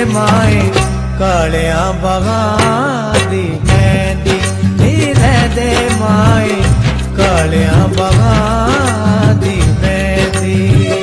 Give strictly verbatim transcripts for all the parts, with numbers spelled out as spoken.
माए कालिया बागां दी मेहंदी नीले दे माए कालिया बागां दी मेहंदी।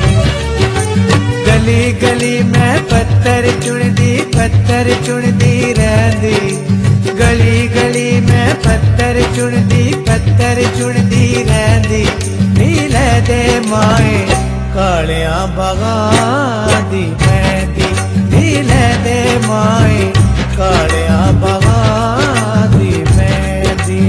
गली गली में पत्थर चुनदी पत्थर चुनदी रहंदी, गली गली में पत्थर चुनदी पत्थर चुनदी रहंदी नीले दे माए कालिया बागां दी मेहंदी नीले दे माए कालिया बागां दी मेहंदी।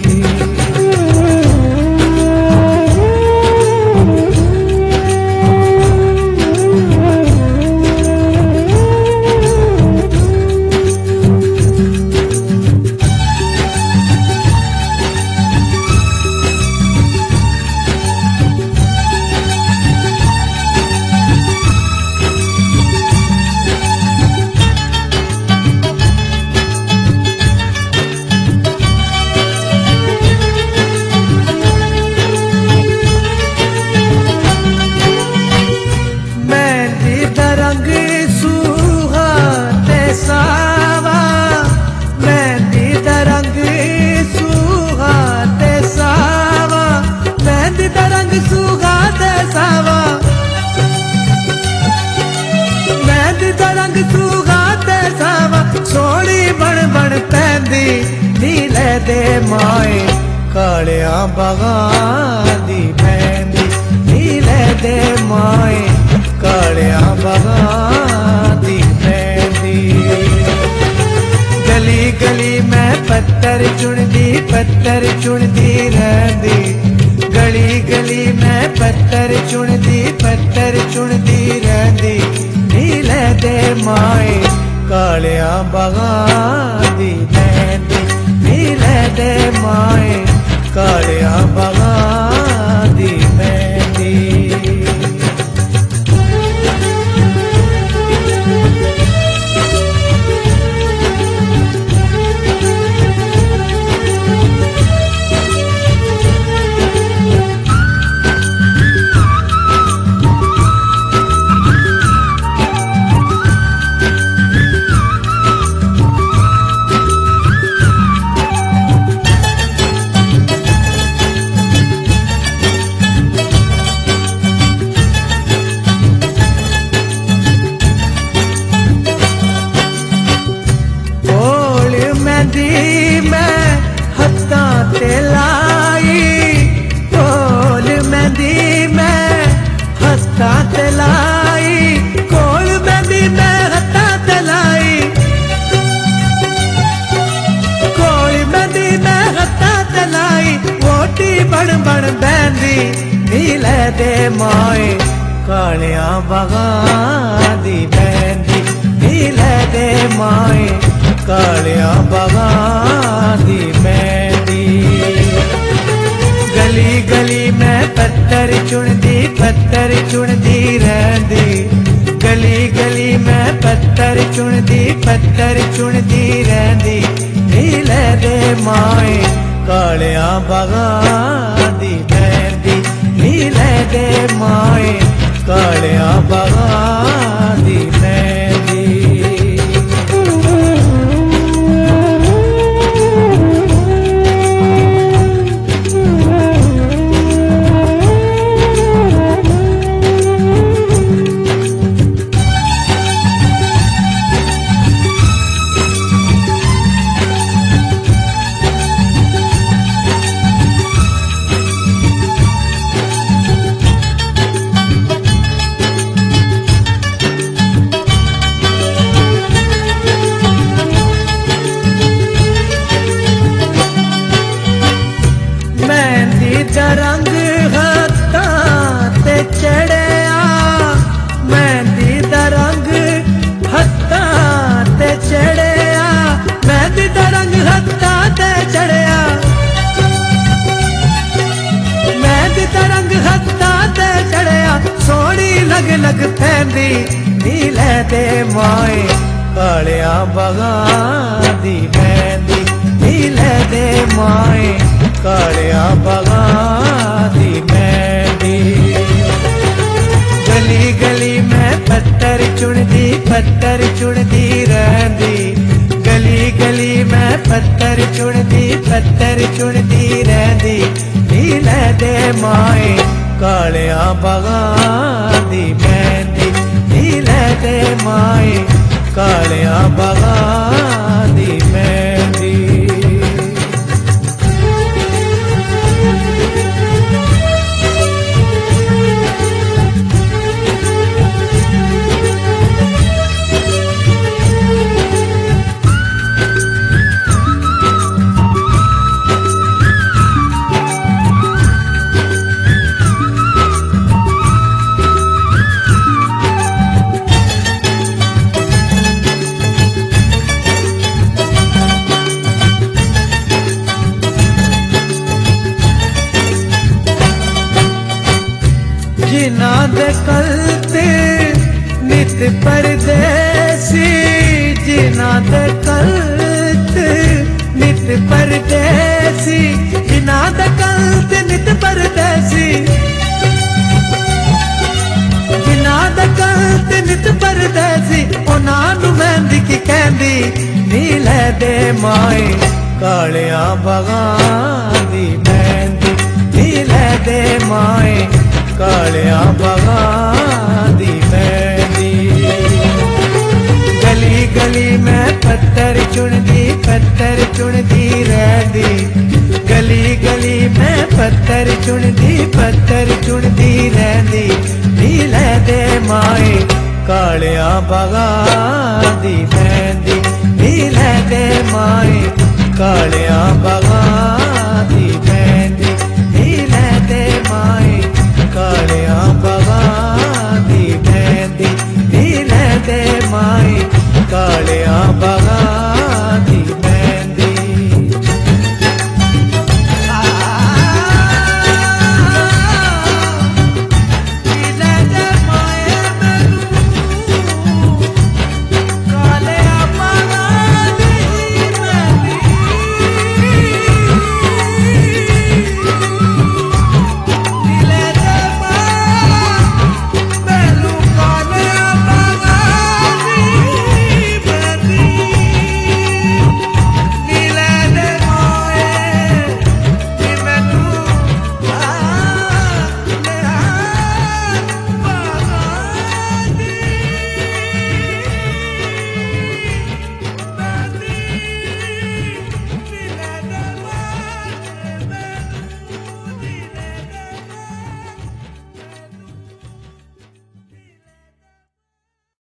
सोनी बन बन पैंदी नीले दे माए कालिया बागां दी मेहंदी नीले दे माए कालिया बागां दी मेहंदी। गली गली में पत्थर चुनदी पत्थर चुनदी रहंदी, गली गली में पत्थर चुनदी पत्थर चुनदी रहंदी नीले दे माए कालिया बागां दी मेहंदी नीले दे माए कालिया बागां दी मेहंदी। बन बन बैंदी नीले दे माए कालिया बागां दी मेहंदी नीले दे माए कालिया बागां दी मेहंदी। गली गली में पत्थर चुनदी पत्थर चुनदी रहंदी, गली गली में पत्थर चुनदी पत्थर चुनदी रहंदी नीले दे माए कालिया बागां दी मेहंदी नीले दे माए कालिया बागां दी मेहंदी। रंग हत्थां ते चढ़िया मेहंदी दा रंग हत्थां ते चढ़िया मेहंदी दा रंग हत्थां ते चढ़िया मेहंदी दा रंग हत्थां ते चढ़िया सोहनी लग लग पैंदी नीले दे माए कालिया बागां दी मेहंदी नीले दे माए कालिया बागां दी मेहंदी। गली गली में पत्थर चुनदी पत्थर चुनदी पत्थर चुनदी पत्थर चुनदी रहंदी नी लैंदे माए कालियां बागां दी मेहंदी नी लैंदे माए कालियां बागां दी मेहंदी। जिन्हां दे कलते नित परदेसी जिन्हां दे कलते नित परदेसी जिन्हां दे कलते नित परदेसी जिन्हां दे कलते नित परदेसी उन्हां नूं मेहंदी की कहंदी नी लैंदे माए कालियां बागां दी मेहंदी नी लैंदे माए कालियां बागां दी मेहंदी। गली गली में पत्थर चुनदी पत्थर चुनदी रहंदी गली गली में पत्थर चुनदी पत्थर चुनदी रहंदी नी लैंदे माए कालियां बागां दी मेहंदी नी लैंदे माए कालियां बागां दी मेहंदी नी लैंदे माए कालियां बागां दी मेहंदी नी लैंदे माए कालियां बागां